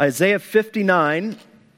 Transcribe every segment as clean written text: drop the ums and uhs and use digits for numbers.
Isaiah 59.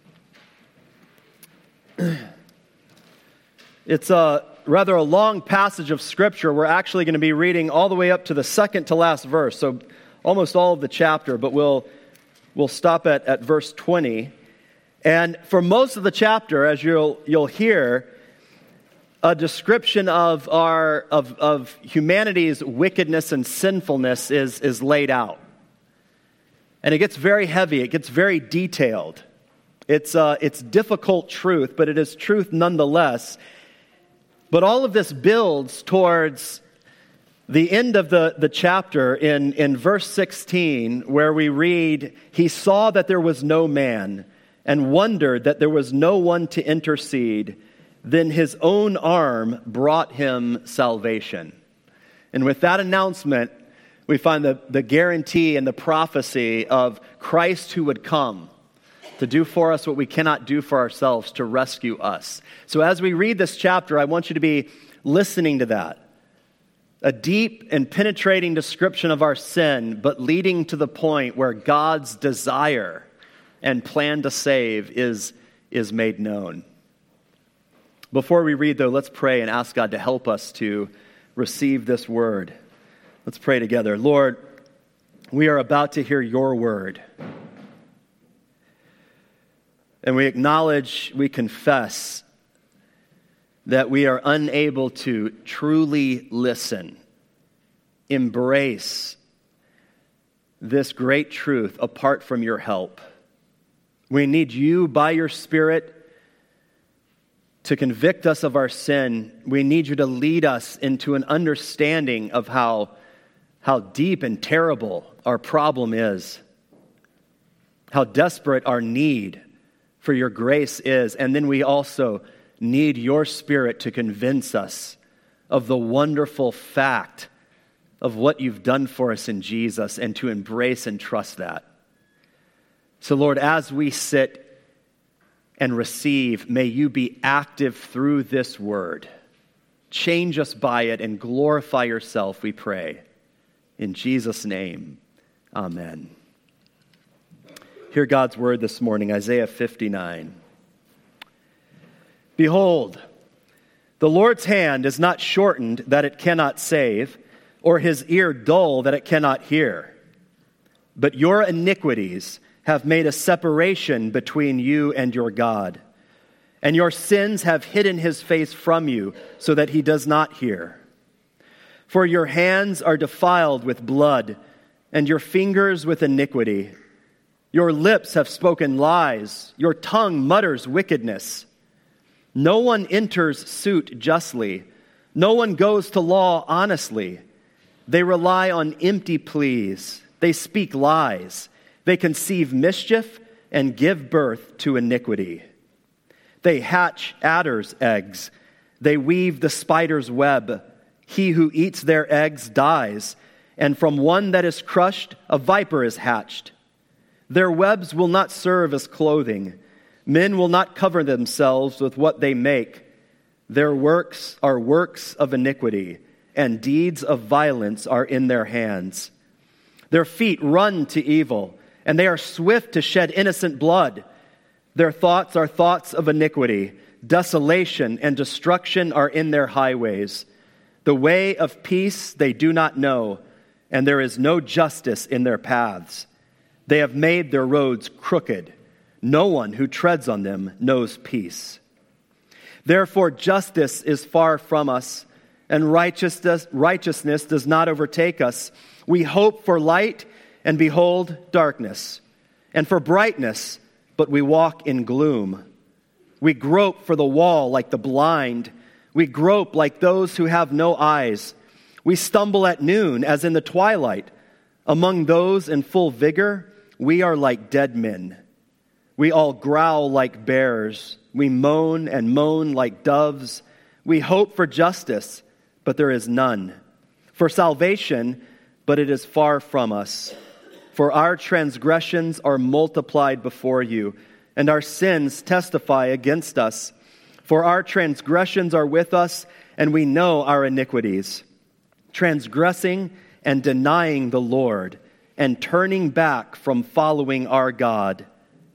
It's rather a long passage of Scripture. We're actually going to be reading all the way up to the second to last verse, so almost all of the chapter, but we'll stop at verse 20. And for most of the chapter, as you'll hear, a description of humanity's wickedness and sinfulness is laid out. And it gets very heavy, it gets very detailed. It's difficult truth, but it is truth nonetheless. But all of this builds towards the end of the chapter in verse 16, where we read, "He saw that there was no man, and wondered that there was no one to intercede. Then his own arm brought him salvation." And with that announcement, we find the guarantee and the prophecy of Christ who would come to do for us what we cannot do for ourselves, to rescue us. So as we read this chapter, I want you to be listening to that. A deep and penetrating description of our sin, but leading to the point where God's desire and plan to save is made known. Before we read, though, let's pray and ask God to help us to receive this word. Let's pray together. Lord, we are about to hear your word. And we acknowledge, we confess that we are unable to truly listen, embrace this great truth apart from your help. We need you by your Spirit to convict us of our sin. We need you to lead us into an understanding of how deep and terrible our problem is, how desperate our need for your grace is. And then we also need your Spirit to convince us of the wonderful fact of what you've done for us in Jesus, and to embrace and trust that. So Lord, as we sit and receive, may you be active through this word. Change us by it and glorify yourself, we pray. In Jesus' name, amen. Hear God's word this morning, Isaiah 59. "Behold, the Lord's hand is not shortened that it cannot save, or his ear dull that it cannot hear. But your iniquities have made a separation between you and your God, and your sins have hidden his face from you so that he does not hear. For your hands are defiled with blood, and your fingers with iniquity. Your lips have spoken lies, your tongue mutters wickedness. No one enters suit justly, no one goes to law honestly. They rely on empty pleas, they speak lies, they conceive mischief and give birth to iniquity. They hatch adders' eggs, they weave the spider's web. He who eats their eggs dies, and from one that is crushed, a viper is hatched. Their webs will not serve as clothing. Men will not cover themselves with what they make. Their works are works of iniquity, and deeds of violence are in their hands. Their feet run to evil, and they are swift to shed innocent blood. Their thoughts are thoughts of iniquity. Desolation and destruction are in their highways. The way of peace they do not know, and there is no justice in their paths. They have made their roads crooked. No one who treads on them knows peace. Therefore justice is far from us, and righteousness does not overtake us. We hope for light, and behold darkness, and for brightness, but we walk in gloom. We grope for the wall like the blind. We grope like those who have no eyes. We stumble at noon as in the twilight. Among those in full vigor, we are like dead men. We all growl like bears. We moan and moan like doves. We hope for justice, but there is none. For salvation, but it is far from us. For our transgressions are multiplied before you, and our sins testify against us. For our transgressions are with us, and we know our iniquities. Transgressing and denying the Lord, and turning back from following our God.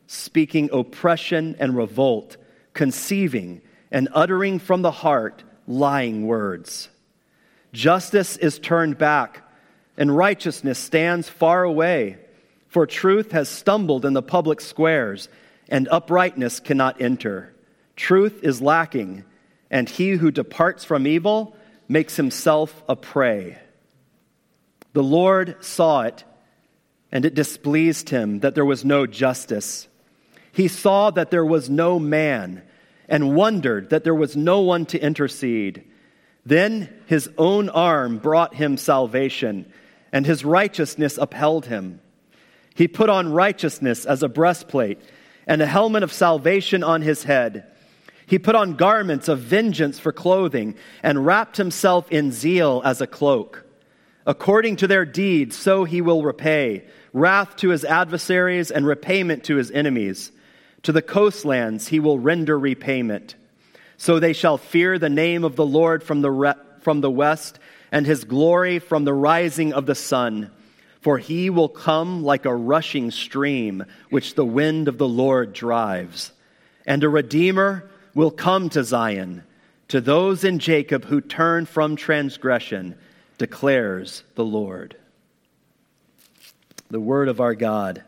speaking oppression and revolt, conceiving and uttering from the heart lying words. Justice is turned back, and righteousness stands far away. For truth has stumbled in the public squares, and uprightness cannot enter. Truth is lacking, and he who departs from evil makes himself a prey. The Lord saw it, and it displeased him that there was no justice. He saw that there was no man, and wondered that there was no one to intercede. Then his own arm brought him salvation, and his righteousness upheld him. He put on righteousness as a breastplate, and a helmet of salvation on his head. He put on garments of vengeance for clothing, and wrapped himself in zeal as a cloak. According to their deeds, so he will repay, wrath to his adversaries and repayment to his enemies. To the coastlands he will render repayment. So they shall fear the name of the Lord from the west, and his glory from the rising of the sun. For he will come like a rushing stream, which the wind of the Lord drives. And a Redeemer will come to Zion, to those in Jacob who turn from transgression, declares the Lord. The word of our God.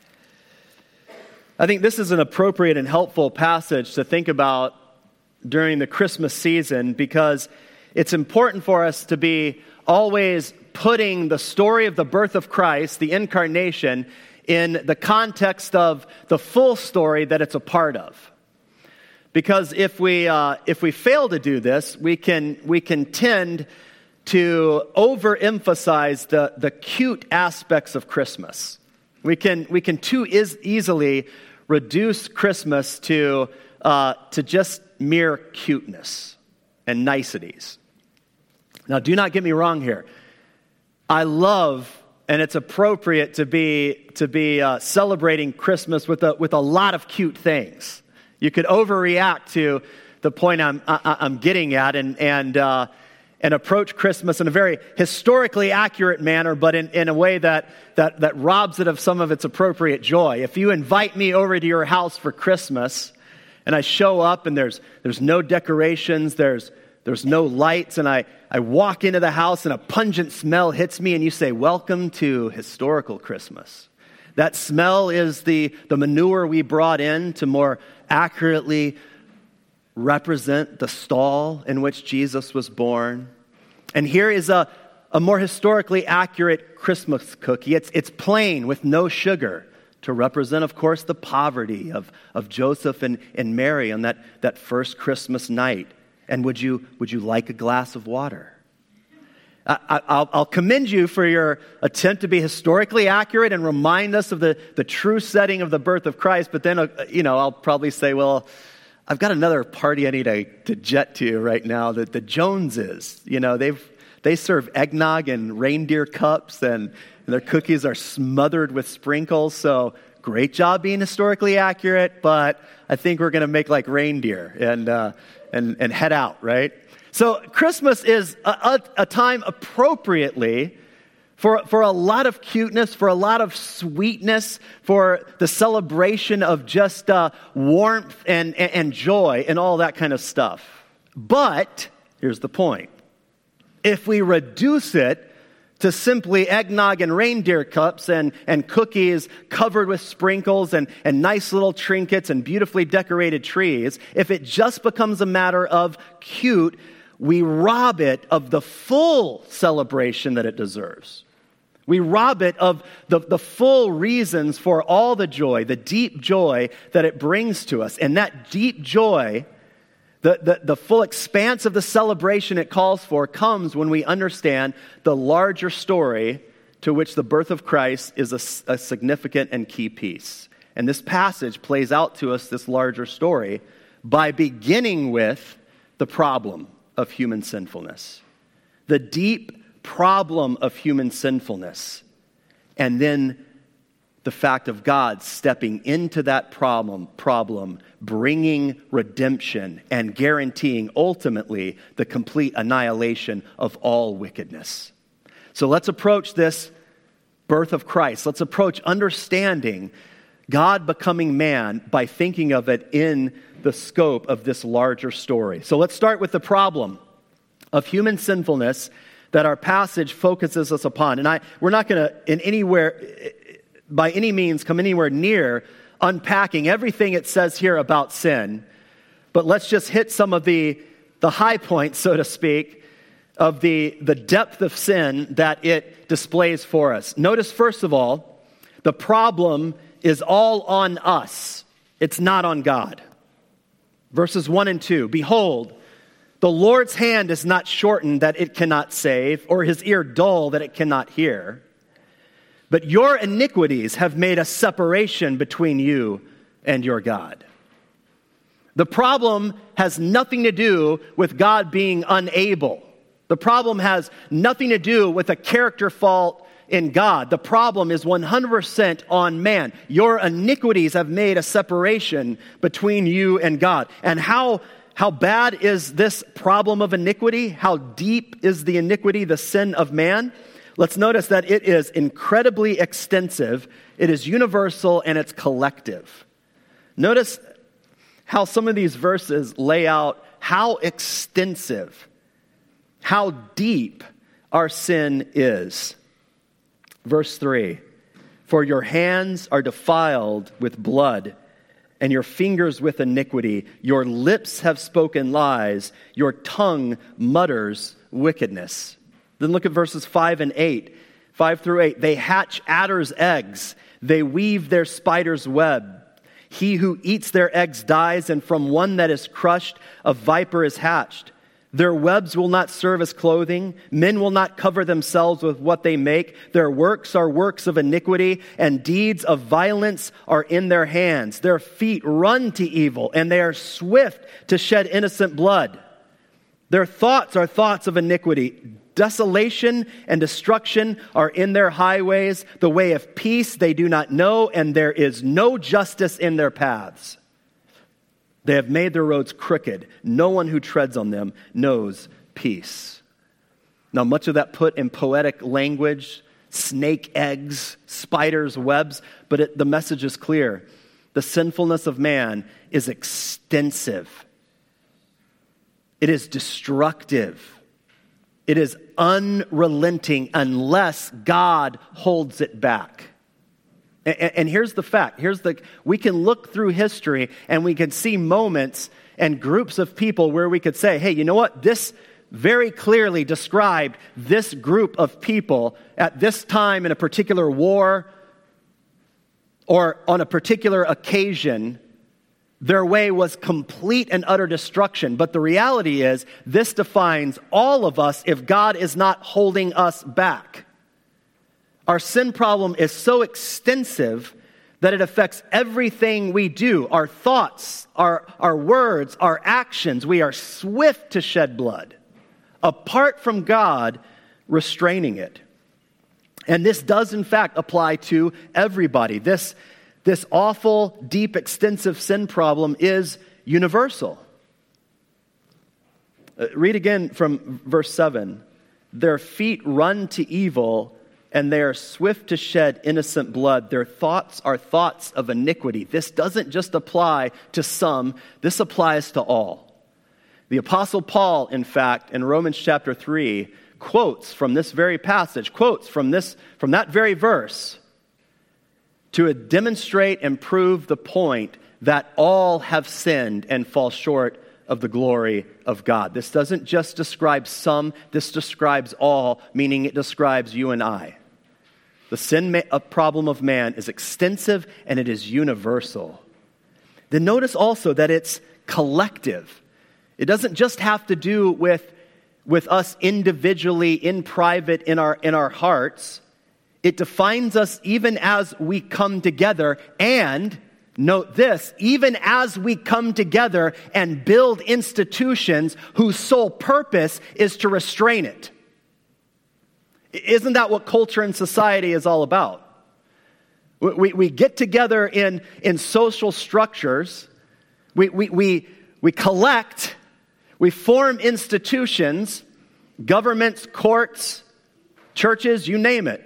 I think this is an appropriate and helpful passage to think about during the Christmas season, because it's important for us to be always putting the story of the birth of Christ, the incarnation, in the context of the full story that it's a part of. Because if we fail to do this, we can tend to overemphasize the cute aspects of Christmas. We can too easily reduce Christmas to just mere cuteness and niceties. Now, do not get me wrong here. I love, and it's appropriate to be celebrating Christmas with a lot of cute things. You could overreact to the point I'm getting at, and approach Christmas in a very historically accurate manner, but in a way that robs it of some of its appropriate joy. If you invite me over to your house for Christmas, and I show up and there's no decorations, there's no lights, and I walk into the house and a pungent smell hits me, and you say, "Welcome to historical Christmas." That smell is the manure we brought in to more accurately represent the stall in which Jesus was born. And here is a more historically accurate Christmas cookie. It's plain with no sugar to represent, of course, the poverty of Joseph and Mary on that first Christmas night. And would you like a glass of water? I'll commend you for your attempt to be historically accurate and remind us of the true setting of the birth of Christ. But then, I'll probably say, well, I've got another party I need to jet to right now. The Joneses, they serve eggnog in reindeer cups, and their cookies are smothered with sprinkles. So great job being historically accurate, but I think we're going to make like reindeer and head out, right? So Christmas is a time appropriately for a lot of cuteness, for a lot of sweetness, for the celebration of just warmth and joy and all that kind of stuff. But here's the point. If we reduce it to simply eggnog and reindeer cups and cookies covered with sprinkles and nice little trinkets and beautifully decorated trees, if it just becomes a matter of cute, we rob it of the full celebration that it deserves. We rob it of the full reasons for all the joy, the deep joy that it brings to us. And that deep joy, the full expanse of the celebration it calls for, comes when we understand the larger story to which the birth of Christ is a significant and key piece. And this passage plays out to us this larger story by beginning with the problem of human sinfulness. The deep problem of human sinfulness, and then the fact of God stepping into that problem, bringing redemption and guaranteeing ultimately the complete annihilation of all wickedness. So let's approach this birth of Christ. Let's approach understanding God becoming man by thinking of it in the scope of this larger story. So let's start with the problem of human sinfulness that our passage focuses us upon. And we're not going to by any means come anywhere near unpacking everything it says here about sin, but let's just hit some of the high points, so to speak, of the depth of sin that it displays for us. Notice, first of all, the problem is all on us. It's not on God. Verses 1 and 2, behold, the Lord's hand is not shortened that it cannot save, or his ear dull that it cannot hear. But your iniquities have made a separation between you and your God. The problem has nothing to do with God being unable. The problem has nothing to do with a character fault in God. The problem is 100% on man. Your iniquities have made a separation between you and God. And how bad is this problem of iniquity? How deep is the iniquity, the sin of man? Let's notice that it is incredibly extensive, it is universal, and it's collective. Notice how some of these verses lay out how extensive, how deep our sin is. Verse 3, for your hands are defiled with blood, and your fingers with iniquity. Your lips have spoken lies, your tongue mutters wickedness. Then look at verses 5 through 8. They hatch adder's eggs. They weave their spider's web. He who eats their eggs dies, and from one that is crushed, a viper is hatched. Their webs will not serve as clothing. Men will not cover themselves with what they make. Their works are works of iniquity, and deeds of violence are in their hands. Their feet run to evil, and they are swift to shed innocent blood. Their thoughts are thoughts of iniquity. Desolation and destruction are in their highways. The way of peace they do not know, and there is no justice in their paths. They have made their roads crooked. No one who treads on them knows peace. Now, much of that put in poetic language, snake eggs, spiders' webs, but the message is clear. The sinfulness of man is extensive. It is destructive. It is unrelenting unless God holds it back. And here's the fact. We can look through history and we can see moments and groups of people where we could say, hey, you know what? This very clearly described this group of people at this time in a particular war or on a particular occasion. Their way was complete and utter destruction. But the reality is, this defines all of us if God is not holding us back. Our sin problem is so extensive that it affects everything we do. Our thoughts, our words, our actions. We are swift to shed blood, apart from God restraining it. And this does, in fact, apply to everybody. This awful, deep, extensive sin problem is universal. Read again from verse 7. Their feet run to evil, and they are swift to shed innocent blood. Their thoughts are thoughts of iniquity. This doesn't just apply to some, this applies to all. The Apostle Paul, in fact, in Romans chapter 3, quotes from this very passage, from that very verse, to demonstrate and prove the point that all have sinned and fall short of the glory of God. This doesn't just describe some, this describes all, meaning it describes you and I. The sin problem of man is extensive and it is universal. Then notice also that it's collective. It doesn't just have to do with us individually, in private, in our hearts. It defines us even as we come together, and note this, even as we come together and build institutions whose sole purpose is to restrain it. Isn't that what culture and society is all about? We get together in social structures, we collect, we form institutions, governments, courts, churches, you name it.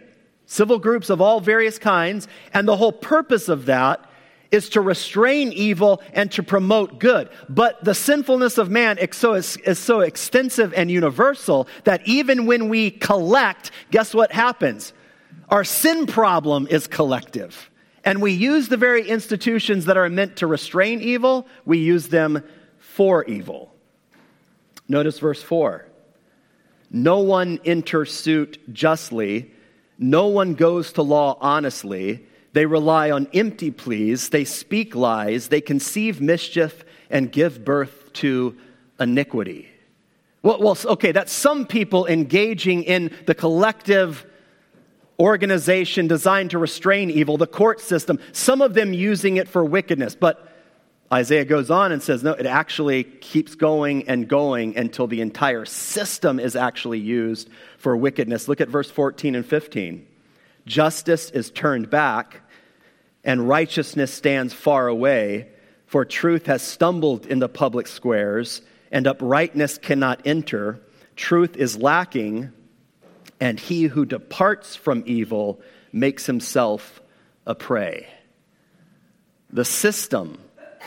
civil groups of all various kinds, and the whole purpose of that is to restrain evil and to promote good. But the sinfulness of man is so extensive and universal that even when we collect, guess what happens? Our sin problem is collective. And we use the very institutions that are meant to restrain evil, we use them for evil. Notice verse 4. No one enters suit justly. No one goes to law honestly. They rely on empty pleas. They speak lies. They conceive mischief and give birth to iniquity. Well, okay, that's some people engaging in the collective organization designed to restrain evil, the court system, some of them using it for wickedness. But Isaiah goes on and says, no, it actually keeps going and going until the entire system is actually used for wickedness. Look at verse 14 and 15. Justice is turned back, and righteousness stands far away, for truth has stumbled in the public squares, and uprightness cannot enter. Truth is lacking, and he who departs from evil makes himself a prey. The system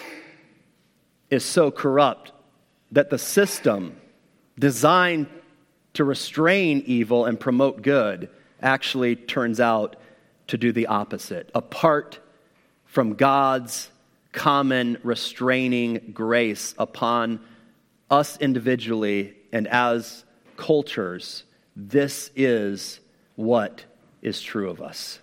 is so corrupt that the system designed to restrain evil and promote good actually turns out to do the opposite. Apart from God's common restraining grace upon us individually and as cultures, this is what is true of us.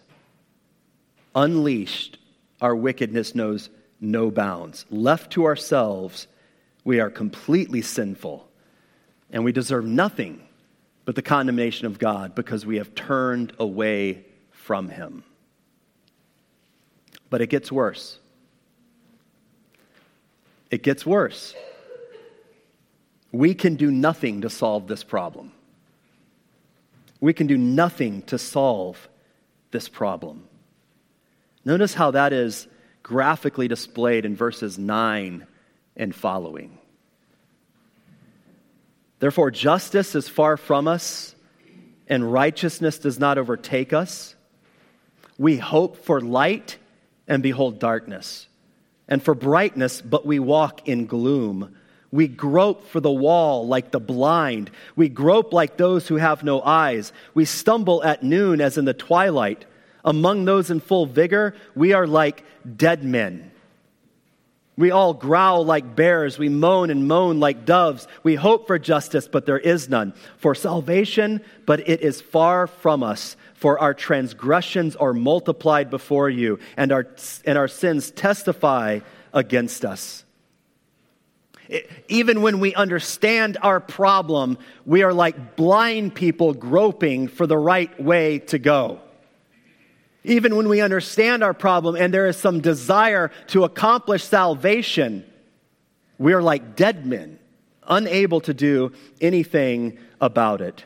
Unleashed, our wickedness knows no bounds. Left to ourselves, we are completely sinful, and we deserve nothing but the condemnation of God because we have turned away from Him. But it gets worse. It gets worse. We can do nothing to solve this problem. We can do nothing to solve this problem. Notice how that is graphically displayed in verses 9 and following. Therefore, justice is far from us, and righteousness does not overtake us. We hope for light, and behold darkness, and for brightness, but we walk in gloom. We grope for the wall like the blind. We grope like those who have no eyes. We stumble at noon as in the twilight. Among those in full vigor, we are like dead men. We all growl like bears. We moan and moan like doves. We hope for justice, but there is none. For salvation, but it is far from us. For our transgressions are multiplied before you, and our sins testify against us. Even when we understand our problem, we are like blind people groping for the right way to go. Even when we understand our problem and there is some desire to accomplish salvation, we are like dead men, unable to do anything about it.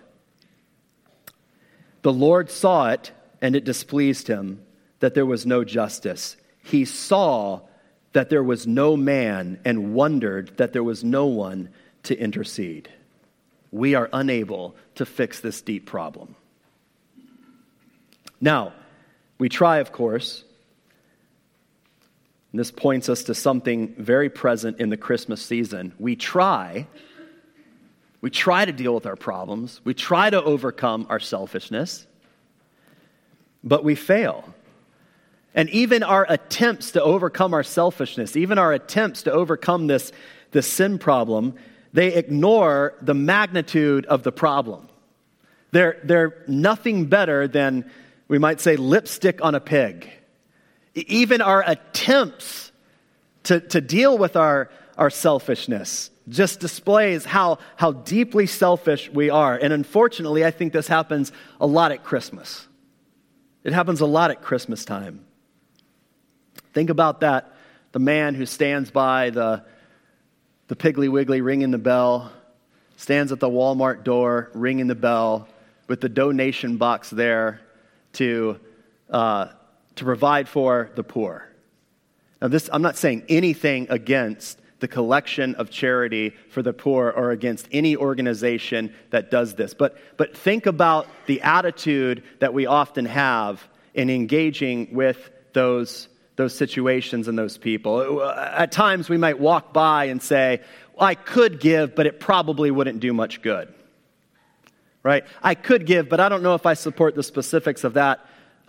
The Lord saw it, and it displeased him that there was no justice. He saw that there was no man and wondered that there was no one to intercede. We are unable to fix this deep problem. Now, we try, of course, and this points us to something very present in the Christmas season. We try to deal with our problems. We try to overcome our selfishness, but we fail. And even our attempts to overcome our selfishness, even our attempts to overcome this sin problem, they ignore the magnitude of the problem. They're nothing better than, we might say, lipstick on a pig. Even our attempts to deal with our selfishness just displays how deeply selfish we are. And unfortunately, I think this happens a lot at Christmas. It happens a lot at Christmas time. Think about that, the man who stands by the Piggly Wiggly ringing the bell, stands at the Walmart door ringing the bell with the donation box there to provide for the poor. Now I'm not saying anything against the collection of charity for the poor or against any organization that does this. But think about the attitude that we often have in engaging with those situations and those people. At times we might walk by and say, well, I could give, but it probably wouldn't do much good. Right? I could give, but I don't know if I support the specifics of that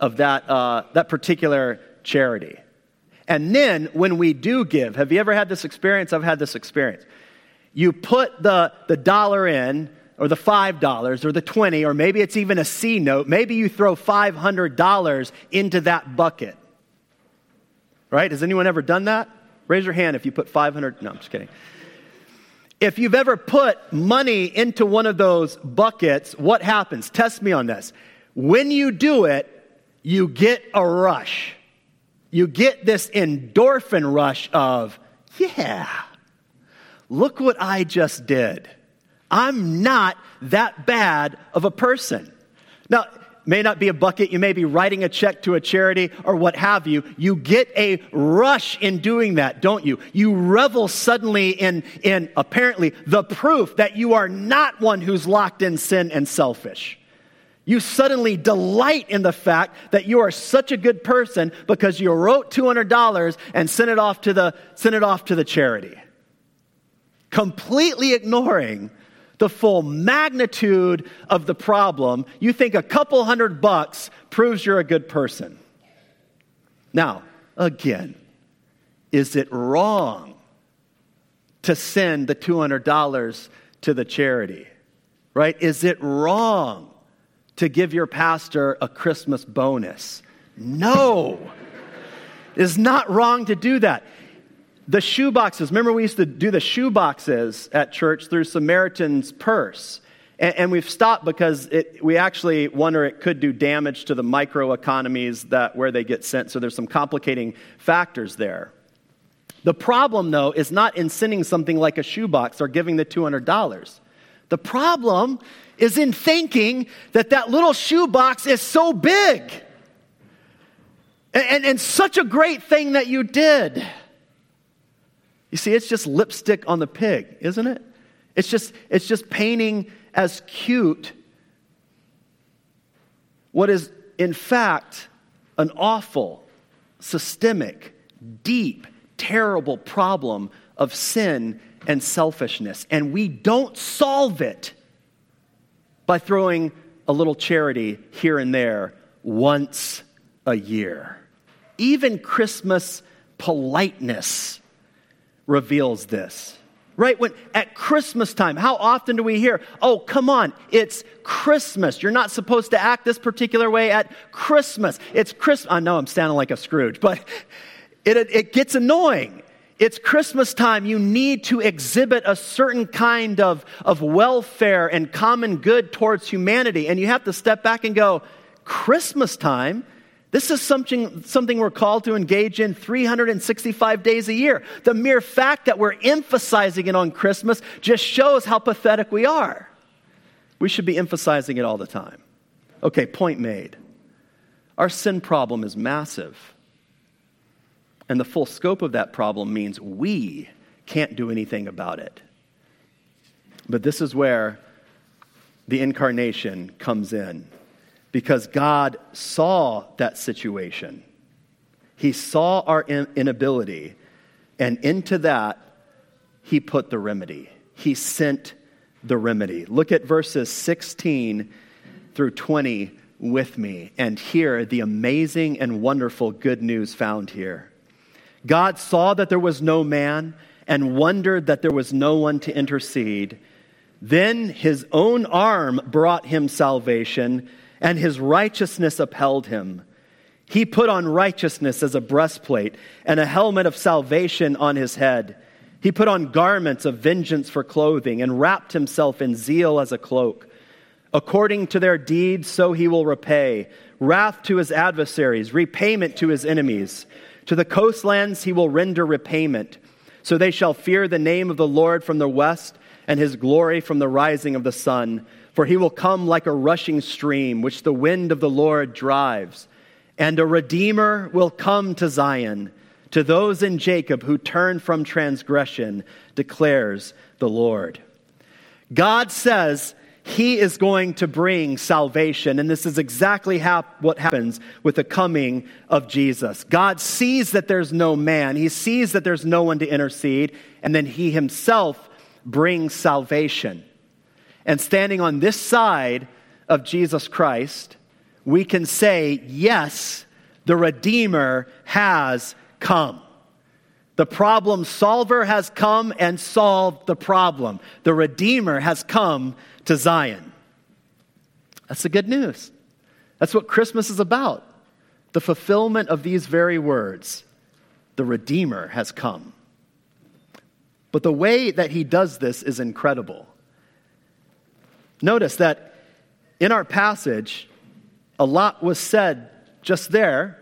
particular charity. And then when we do give, have you ever had this experience? I've had this experience. You put the dollar in, or the $5, or the 20, or maybe it's even a C note. Maybe you throw $500 into that bucket. Right? Has anyone ever done that? Raise your hand if you put 500. No, I'm just kidding. If you've ever put money into one of those buckets, what happens? Test me on this. When you do it, you get a rush. You get this endorphin rush of, yeah, look what I just did. I'm not that bad of a person. Now, may not be a bucket. You may be writing a check to a charity or what have you. You get a rush in doing that, don't you? You revel suddenly in apparently the proof that you are not one who's locked in sin and selfish. You suddenly delight in the fact that you are such a good person because you wrote $200 and sent it off to the charity. Completely ignoring the full magnitude of the problem. You think a couple $100 proves you're a good person. Now, again, is it wrong to send the $200 to the charity? Right? Is it wrong to give your pastor a Christmas bonus? No. It's not wrong to do that. The shoe boxes, remember we used to do the shoe boxes at church through Samaritan's Purse. And we've stopped because we actually wonder it could do damage to the microeconomies where they get sent. So there's some complicating factors there. The problem, though, is not in sending something like a shoebox or giving the $200. The problem is in thinking that little shoebox is so big and such a great thing that you did. You see, it's just lipstick on the pig, isn't it? It's just painting as cute what is, in fact, an awful, systemic, deep, terrible problem of sin and selfishness. And we don't solve it by throwing a little charity here and there once a year. Even Christmas politeness reveals this. Right? When at Christmas time, how often do we hear, oh, come on, it's Christmas. You're not supposed to act this particular way at Christmas. It's Christmas. I know I'm sounding like a Scrooge, but it gets annoying. It's Christmas time. You need to exhibit a certain kind of welfare and common good towards humanity. And you have to step back and go, Christmas time? This is something we're called to engage in 365 days a year. The mere fact that we're emphasizing it on Christmas just shows how pathetic we are. We should be emphasizing it all the time. Okay, point made. Our sin problem is massive. And the full scope of that problem means we can't do anything about it. But this is where the incarnation comes in. Because God saw that situation. He saw our inability, and into that, He put the remedy. He sent the remedy. Look at verses 16 through 20 with me, and hear the amazing and wonderful good news found here. God saw that there was no man, and wondered that there was no one to intercede. Then His own arm brought Him salvation, and His righteousness upheld Him. He put on righteousness as a breastplate and a helmet of salvation on His head. He put on garments of vengeance for clothing and wrapped Himself in zeal as a cloak. According to their deeds, so He will repay. Wrath to His adversaries, repayment to His enemies. To the coastlands He will render repayment. So they shall fear the name of the Lord from the west, and His glory from the rising of the sun. For He will come like a rushing stream, which the wind of the Lord drives. And a Redeemer will come to Zion, to those in Jacob who turn from transgression, declares the Lord. God says he is going to bring salvation, and this is exactly what happens with the coming of Jesus. God sees that there's no man. He sees that there's no one to intercede, and then he himself brings salvation. And standing on this side of Jesus Christ, we can say, yes, the Redeemer has come. The problem solver has come and solved the problem. The Redeemer has come to Zion. That's the good news. That's what Christmas is about. The fulfillment of these very words. The Redeemer has come. But the way that he does this is incredible. Notice that in our passage, a lot was said just there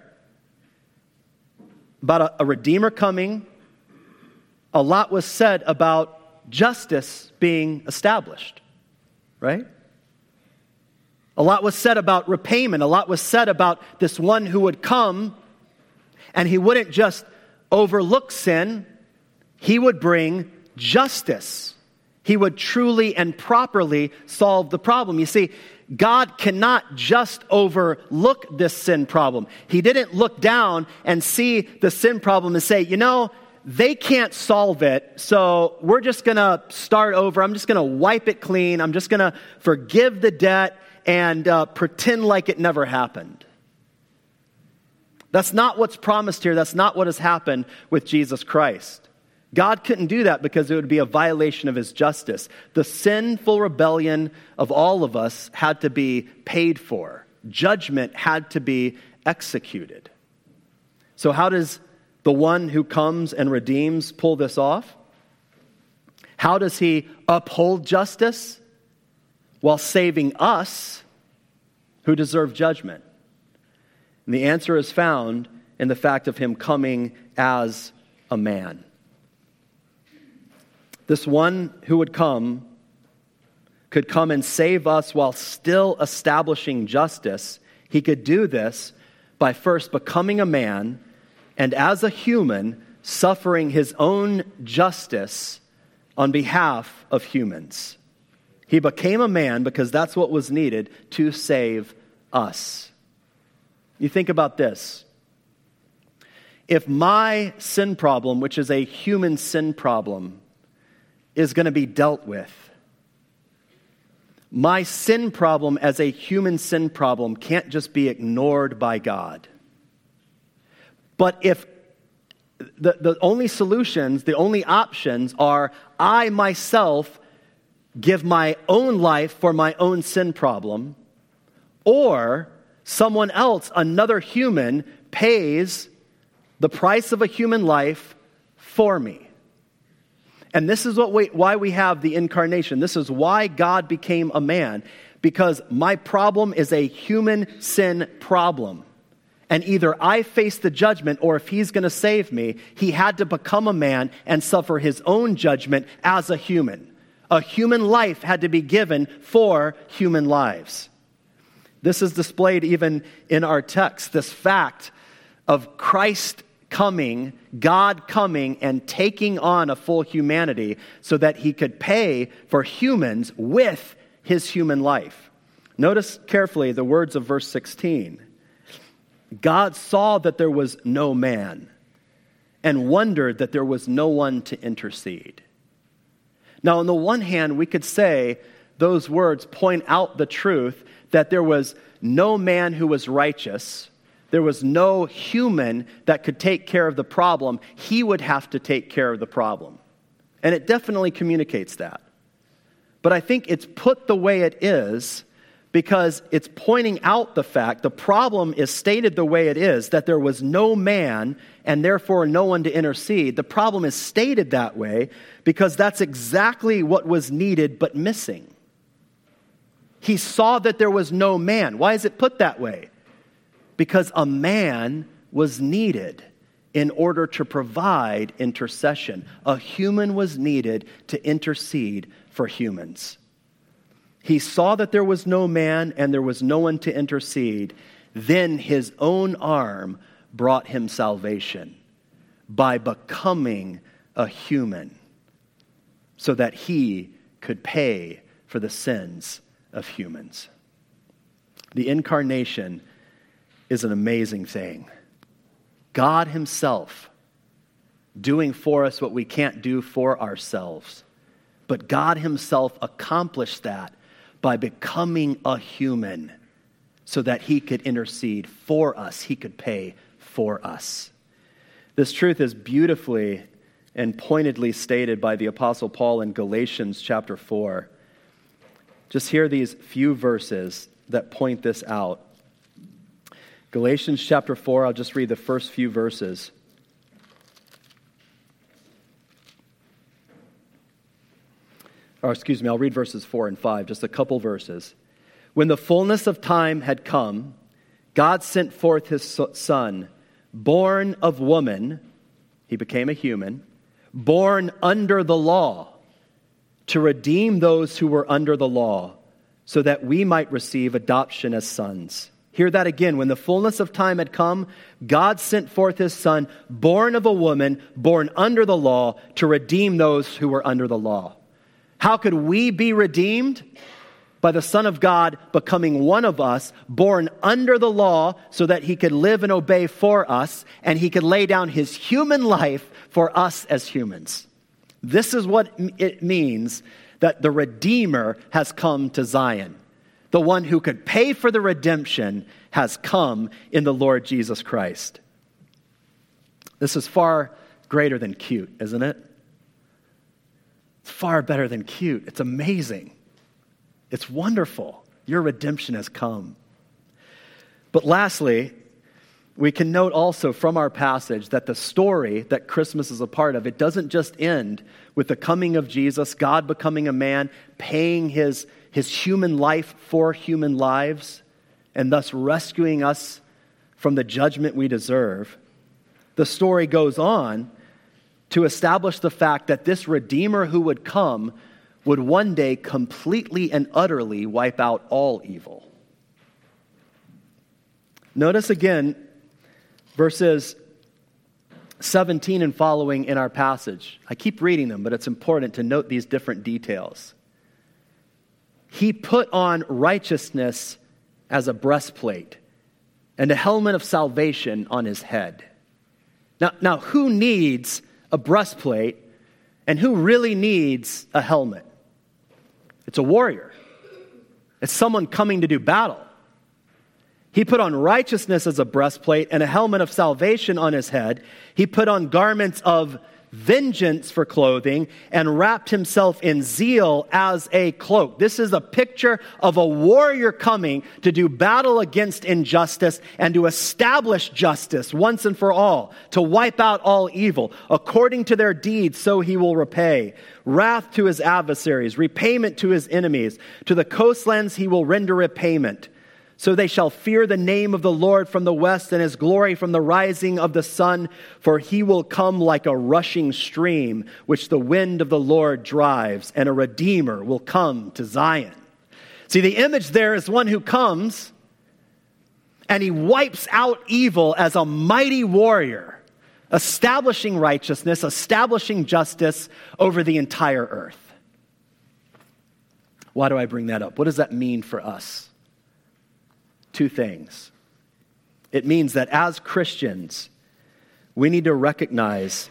about a Redeemer coming. A lot was said about justice being established. Right? A lot was said about repayment. A lot was said about this one who would come and he wouldn't just overlook sin. He would bring justice. He would truly and properly solve the problem. You see, God cannot just overlook this sin problem. He didn't look down and see the sin problem and say, they can't solve it, so we're just going to start over. I'm just going to wipe it clean. I'm just going to forgive the debt and pretend like it never happened. That's not what's promised here. That's not what has happened with Jesus Christ. God couldn't do that because it would be a violation of his justice. The sinful rebellion of all of us had to be paid for. Judgment had to be executed. So how does the one who comes and redeems pull this off? How does he uphold justice while saving us who deserve judgment? And the answer is found in the fact of him coming as a man. This one who would come could come and save us while still establishing justice. He could do this by first becoming a man and as a human, suffering his own justice on behalf of humans. He became a man because that's what was needed to save us. You think about this. If my sin problem, which is a human sin problem, is going to be dealt with, my sin problem as a human sin problem can't just be ignored by God. But if the only solutions, the only options are I myself give my own life for my own sin problem, or someone else, another human, pays the price of a human life for me. And this is why we have the incarnation. This is why God became a man, because my problem is a human sin problem. And either I face the judgment, or if he's going to save me, he had to become a man and suffer his own judgment as a human. A human life had to be given for human lives. This is displayed even in our text, this fact of Christ coming, God coming and taking on a full humanity so that he could pay for humans with his human life. Notice carefully the words of verse 16. God saw that there was no man and wondered that there was no one to intercede. Now, on the one hand, we could say those words point out the truth that there was no man who was righteous. There was no human that could take care of the problem. He would have to take care of the problem. And it definitely communicates that. But I think it's put the way it is because it's pointing out the fact, the problem is stated the way it is, that there was no man and therefore no one to intercede. The problem is stated that way because that's exactly what was needed but missing. He saw that there was no man. Why is it put that way? Because a man was needed in order to provide intercession. A human was needed to intercede for humans. He saw that there was no man and there was no one to intercede. Then his own arm brought him salvation. by becoming a human so that he could pay for the sins of humans. The incarnation is an amazing thing. God himself doing for us what we can't do for ourselves. But God himself accomplished that by becoming a human so that he could intercede for us. He could pay for us. This truth is beautifully and pointedly stated by the Apostle Paul in Galatians chapter 4. Just hear these few verses that point this out. Galatians chapter 4, I'll just read the first few verses. I'll read verses 4 and 5, just a couple verses. When the fullness of time had come, God sent forth his Son, born of woman, he became a human, born under the law, to redeem those who were under the law, so that we might receive adoption as sons. Hear that again. When the fullness of time had come, God sent forth his Son, born of a woman, born under the law, to redeem those who were under the law. How could we be redeemed? By the Son of God becoming one of us, born under the law, so that he could live and obey for us, and he could lay down his human life for us as humans. This is what it means that the Redeemer has come to Zion. The one who could pay for the redemption has come in the Lord Jesus Christ. This is far greater than cute, isn't it? It's far better than cute. It's amazing. It's wonderful. Your redemption has come. But lastly, we can note also from our passage that the story that Christmas is a part of, it doesn't just end with the coming of Jesus, God becoming a man, paying his human life for human lives, and thus rescuing us from the judgment we deserve. The story goes on to establish the fact that this Redeemer who would come would one day completely and utterly wipe out all evil. Notice again verses 17 and following in our passage. I keep reading them, but it's important to note these different details. He put on righteousness as a breastplate and a helmet of salvation on his head. Now, who needs a breastplate and who really needs a helmet? It's a warrior. It's someone coming to do battle. He put on righteousness as a breastplate and a helmet of salvation on his head. He put on garments of vengeance for clothing and wrapped himself in zeal as a cloak. This is a picture of a warrior coming to do battle against injustice and to establish justice once and for all, to wipe out all evil. According to their deeds, so he will repay. Wrath to his adversaries, repayment to his enemies. To the coastlands he will render repayment. So they shall fear the name of the Lord from the west and his glory from the rising of the sun. For he will come like a rushing stream, which the wind of the Lord drives, and a Redeemer will come to Zion. See, the image there is one who comes and he wipes out evil as a mighty warrior, establishing righteousness, establishing justice over the entire earth. Why do I bring that up? What does that mean for us? Two things. It means that as Christians, we need to recognize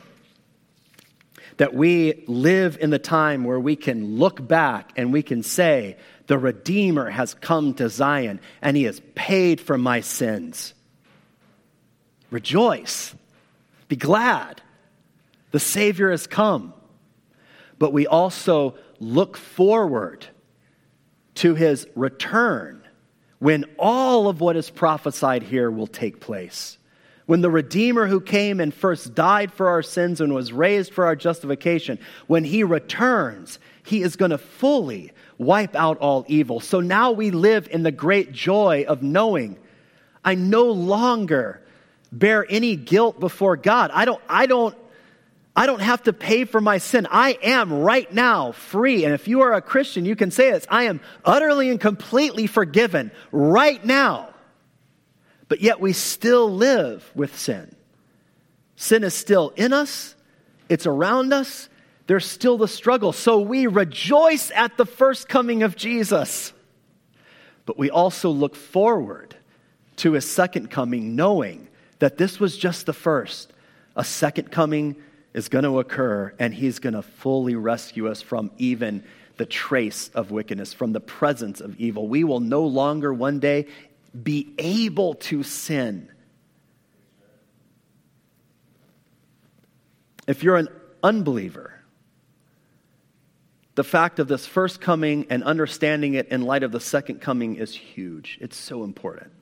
that we live in the time where we can look back and we can say, the Redeemer has come to Zion and he has paid for my sins. Rejoice. Be glad. The Savior has come. But we also look forward to his return, when all of what is prophesied here will take place. When the Redeemer who came and first died for our sins and was raised for our justification, when he returns, he is going to fully wipe out all evil. So now we live in the great joy of knowing I no longer bear any guilt before God. I don't have to pay for my sin. I am right now free. And if you are a Christian, you can say this. I am utterly and completely forgiven right now. But yet we still live with sin. Sin is still in us. It's around us. There's still the struggle. So we rejoice at the first coming of Jesus. But we also look forward to his second coming, knowing that this was just the first. A second coming is going to occur, and he's going to fully rescue us from even the trace of wickedness, from the presence of evil. We will no longer one day be able to sin. If you're an unbeliever, the fact of this first coming and understanding it in light of the second coming is huge. It's so important.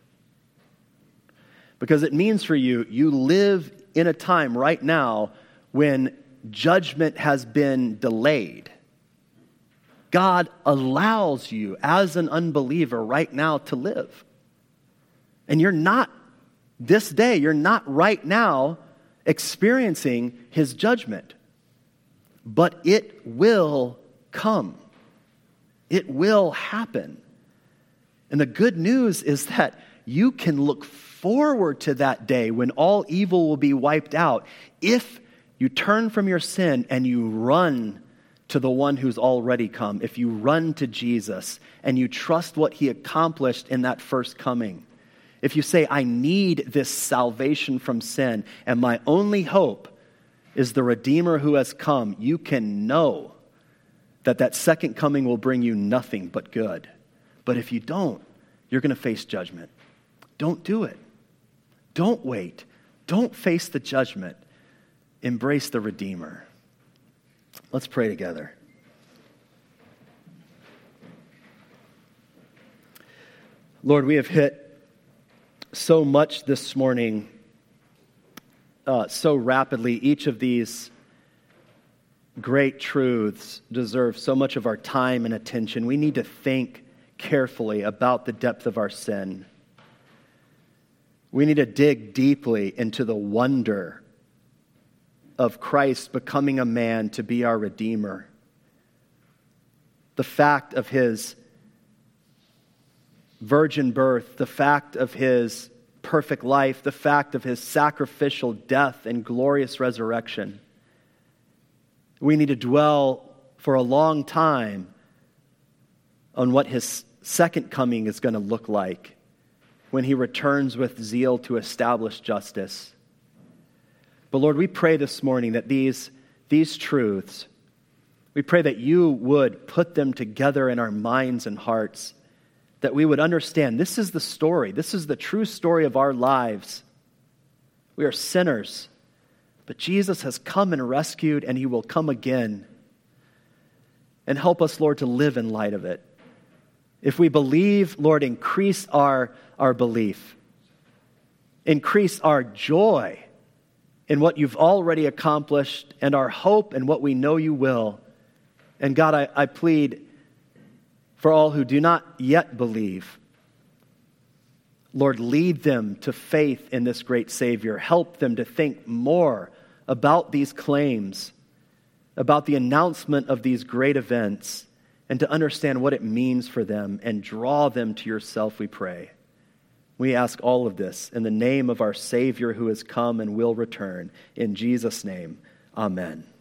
Because it means for you, you live in a time right now when judgment has been delayed. God allows you as an unbeliever right now to live. And you're not, this day, you're not right now experiencing his judgment. But it will come. It will happen. And the good news is that you can look forward to that day when all evil will be wiped out if you turn from your sin and you run to the one who's already come. If you run to Jesus and you trust what he accomplished in that first coming. If you say, I need this salvation from sin and my only hope is the Redeemer who has come, you can know that that second coming will bring you nothing but good. But if you don't, you're going to face judgment. Don't do it. Don't wait. Don't face the judgment. Embrace the Redeemer. Let's pray together. Lord, we have hit so much this morning, so rapidly. Each of these great truths deserve so much of our time and attention. We need to think carefully about the depth of our sin. We need to dig deeply into the wonder of Christ becoming a man to be our Redeemer. The fact of his virgin birth, the fact of his perfect life, the fact of his sacrificial death and glorious resurrection. We need to dwell for a long time on what his second coming is going to look like when he returns with zeal to establish justice. But Lord, we pray this morning that these truths, we pray that you would put them together in our minds and hearts, that we would understand this is the story, this is the true story of our lives. We are sinners, but Jesus has come and rescued, and he will come again. And help us, Lord, to live in light of it. If we believe, Lord, increase our belief. Increase our joy in what you've already accomplished and our hope in what we know you will. And God, I plead for all who do not yet believe. Lord, lead them to faith in this great Savior. Help them to think more about these claims, about the announcement of these great events, and to understand what it means for them and draw them to yourself, we pray. We ask all of this in the name of our Savior who has come and will return. In Jesus' name, amen.